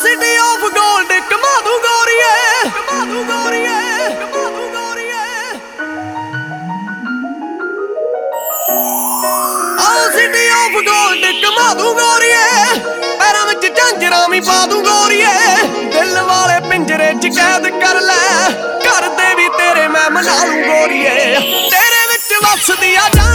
City of gold ਕਮਾ ਦੂ ਗੋਰੀਏ, ਕਮਾ ਦੂ ਗੋਰੀਏ, ਕਮਾ ਦੂ ਗੋਰੀਏ। ਆਹ ਸਿਟੀ ਆਫ ਗੋਲਡ ਕਮਾ ਦੂ ਗੋਰੀਏ, ਪੈਰਾਂ ਵਿੱਚ ਝਾਂਜਰਾਂ ਵੀ ਪਾ ਦੂ ਗੋਰੀਏ। ਦਿਲ ਵਾਲੇ ਪਿੰਜਰੇ 'ਚ ਕੈਦ ਕਰ ਲੈ, ਘਰ ਦੇ ਵੀ ਤੇਰੇ ਮੈਂ ਮਨਾ ਲੂ ਗੋਰੀਏ। ਤੇਰੇ ਵਿੱਚ ਵੱਸਦੀ ਆ ਜਾਨ